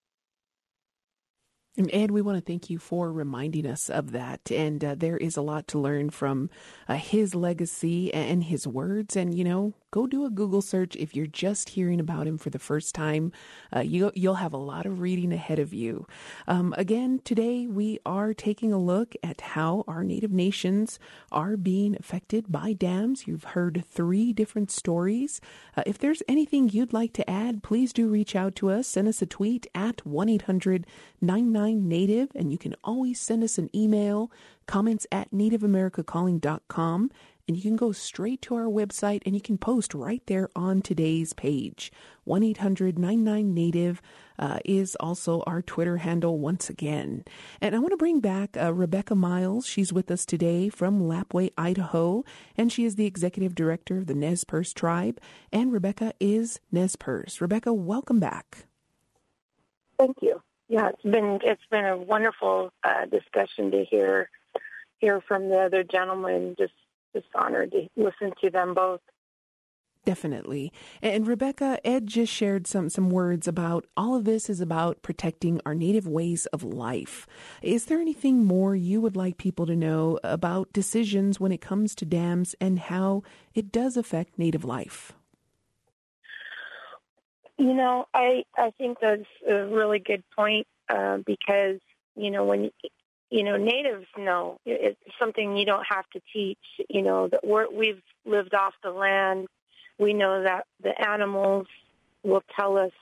And Ed, we want to thank you for reminding us of that. And uh, there is a lot to learn from uh, his legacy and his words. And, you know, go do a Google search if you're just hearing about him for the first time. Uh, you, you'll have a lot of reading ahead of you. Um, again, today we are taking a look at how our Native nations are being affected by dams. You've heard three different stories. Uh, if there's anything you'd like to add, please do reach out to us. Send us a tweet at one eight hundred nine nine native, and you can always send us an email, comments at native america calling dot com. And you can go straight to our website and you can post right there on today's page. one eight hundred nine nine native uh, is also our Twitter handle once again. And I want to bring back uh, Rebecca Miles. She's with us today from Lapwai, Idaho, and she is the executive director of the Nez Perce tribe. And Rebecca is Nez Perce. Rebecca, welcome back. Thank you. Yeah, it's been it's been a wonderful uh, discussion to hear hear from the other gentlemen. Just just honored to listen to them both. Definitely. And Rebecca, Ed just shared some, some words about all of this is about protecting our native ways of life. Is there anything more you would like people to know about decisions when it comes to dams and how it does affect native life? You know, I, I think that's a really good point uh, because, you know, when You know, natives know. It's something you don't have to teach. You know, that we're, we've lived off the land. We know that the animals will tell us,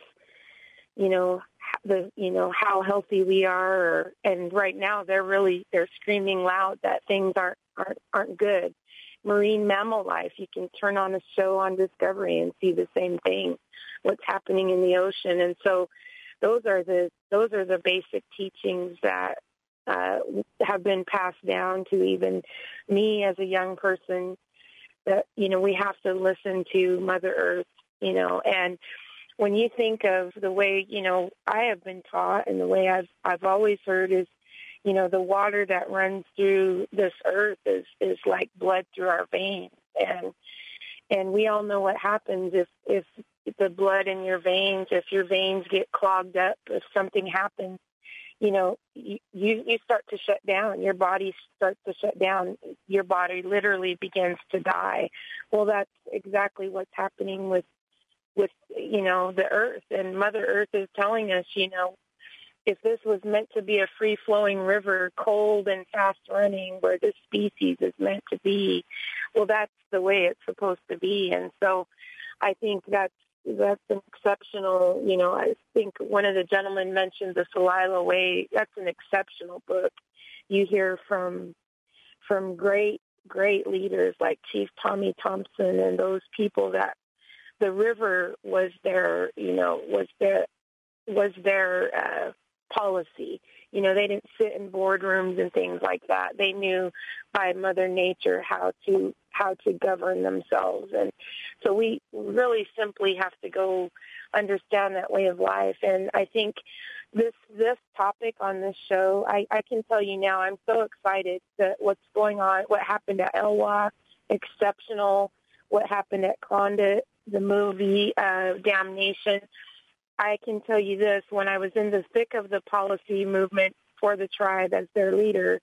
you know, the you know how healthy we are. Or, and right now, they're really they're screaming loud that things aren't aren't aren't good. Marine mammal life. You can turn on a show on Discovery and see the same thing. What's happening in the ocean, and so those are the those are the basic teachings that Uh, have been passed down to even me as a young person, that, you know, we have to listen to Mother Earth, you know, and when you think of the way, you know, I have been taught and the way I've, I've always heard is, you know, the water that runs through this earth is, is like blood through our veins. And, and we all know what happens if, if the blood in your veins, if your veins get clogged up, if something happens, you know, you, you start to shut down. Your body starts to shut down. Your body literally begins to die. Well, that's exactly what's happening with, with you know, the earth. And Mother Earth is telling us, you know, if this was meant to be a free-flowing river, cold and fast-running, where this species is meant to be, well, that's the way it's supposed to be. And so I think that's, That's an exceptional, you know, I think one of the gentlemen mentioned the Celilo Way. That's an exceptional book. You hear from from great, great leaders like Chief Tommy Thompson and those people that the river was their, you know, was their, was their uh, policy. You know, they didn't sit in boardrooms and things like that. They knew by Mother Nature how to how to govern themselves. And so we really simply have to go understand that way of life. And I think this this topic on this show, I, I can tell you now, I'm so excited that what's going on, what happened at Elwha, exceptional, what happened at Conda, the movie, uh, Damnation. I can tell you this, when I was in the thick of the policy movement for the tribe as their leader,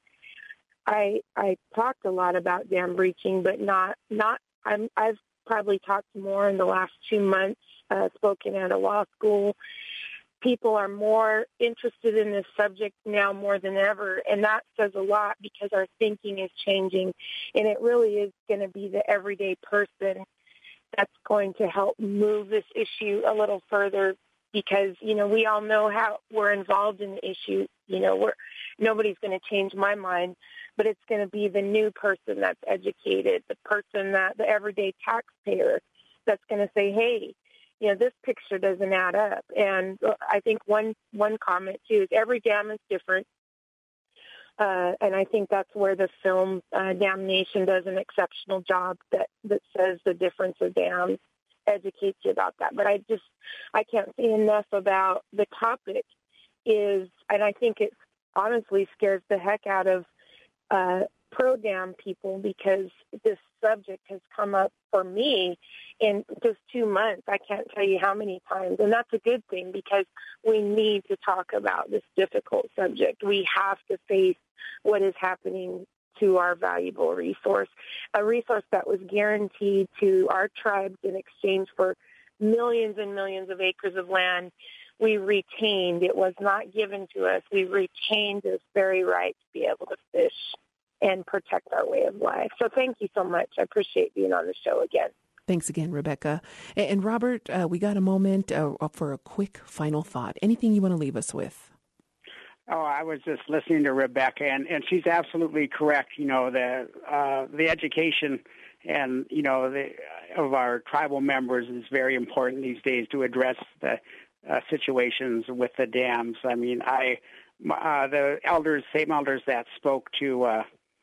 I I talked a lot about dam breaching, but not, not I'm, I've probably talked more in the last two months, uh, spoken at a law school. People are more interested in this subject now more than ever, and that says a lot because our thinking is changing, and it really is going to be the everyday person that's going to help move this issue a little further. Because, you know, we all know how we're involved in the issue. You know, we're nobody's going to change my mind, but it's going to be the new person that's educated, the person that the everyday taxpayer that's going to say, hey, you know, this picture doesn't add up. And I think one one comment, too, is every dam is different. Uh, and I think that's where the film uh, Damnation does an exceptional job that, that says the difference of dams. Educates you about that. But I just, I can't say enough about the topic is, and I think it honestly scares the heck out of uh, pro-dam people because this subject has come up for me in just two months. I can't tell you how many times. And that's a good thing because we need to talk about this difficult subject. We have to face what is happening to our valuable resource, a resource that was guaranteed to our tribes in exchange for millions and millions of acres of land. We retained. It was not given to us. We retained this very right to be able to fish and protect our way of life. So thank you so much. I appreciate being on the show again. Thanks again, Rebecca. And Robert, uh, we got a moment uh, for a quick final thought. Anything you want to leave us with? Oh, I was just listening to Rebecca, and, and she's absolutely correct. You know, the uh, the education and, you know, the, of our tribal members is very important these days to address the uh, situations with the dams. I mean, I uh, the elders, same elders that spoke to uh,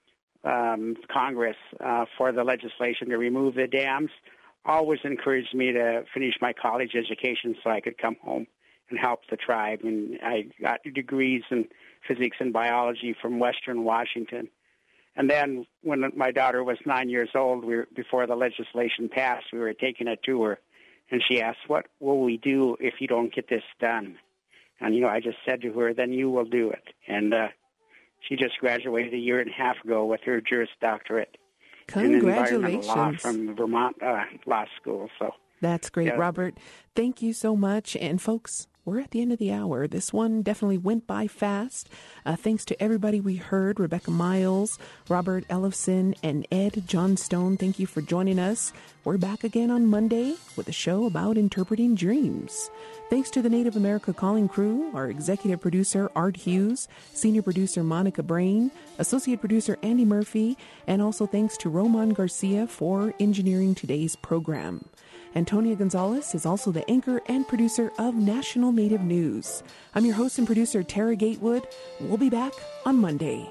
um, Congress uh, for the legislation to remove the dams always encouraged me to finish my college education so I could come home and help the tribe. And I got degrees in physics and biology from Western Washington. And then when my daughter was nine years old, we were, before the legislation passed, we were taking a tour, and she asked, "What will we do if you don't get this done?" And, you know, I just said to her, "Then you will do it." And uh, she just graduated a year and a half ago with her Juris Doctorate in environmental law from Vermont uh, Law School. So that's great, yeah. Robert. Thank you so much. And folks, we're at the end of the hour. This one definitely went by fast. Uh, thanks to everybody we heard, Rebecca Miles, Robert Ellefson, and Ed Johnstone. Thank you for joining us. We're back again on Monday with a show about interpreting dreams. Thanks to the Native America Calling crew, our executive producer, Art Hughes, senior producer, Monica Brain, associate producer, Andy Murphy, and also thanks to Roman Garcia for engineering today's program. Antonia Gonzalez is also the anchor and producer of National Native News. I'm your host and producer, Tara Gatewood. We'll be back on Monday.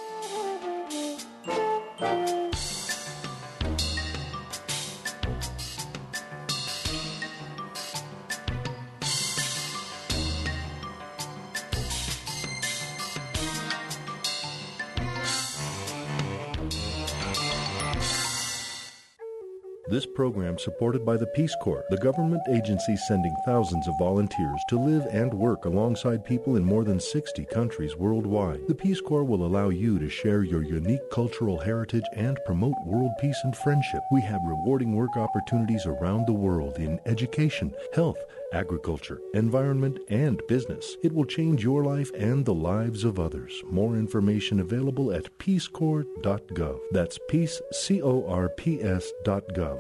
This program supported by the Peace Corps, the government agency sending thousands of volunteers to live and work alongside people in more than sixty countries worldwide. The Peace Corps will allow you to share your unique cultural heritage and promote world peace and friendship. We have rewarding work opportunities around the world in education, health, agriculture, environment, and business. It will change your life and the lives of others. More information available at peace corps dot gov. That's peace, C O R P S dot gov.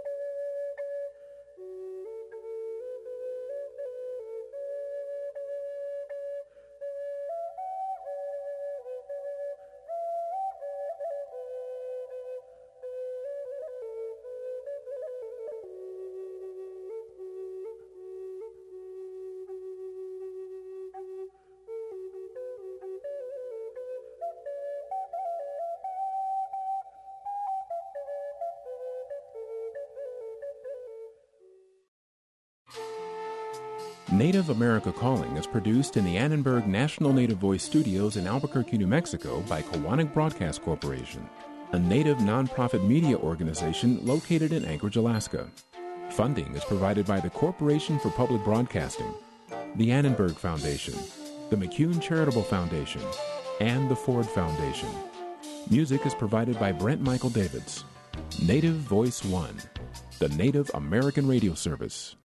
Native America Calling is produced in the Annenberg National Native Voice Studios in Albuquerque, New Mexico by Kowanik Broadcast Corporation, a Native nonprofit media organization located in Anchorage, Alaska. Funding is provided by the Corporation for Public Broadcasting, the Annenberg Foundation, the McCune Charitable Foundation, and the Ford Foundation. Music is provided by Brent Michael Davids. Native Voice One, the Native American Radio Service.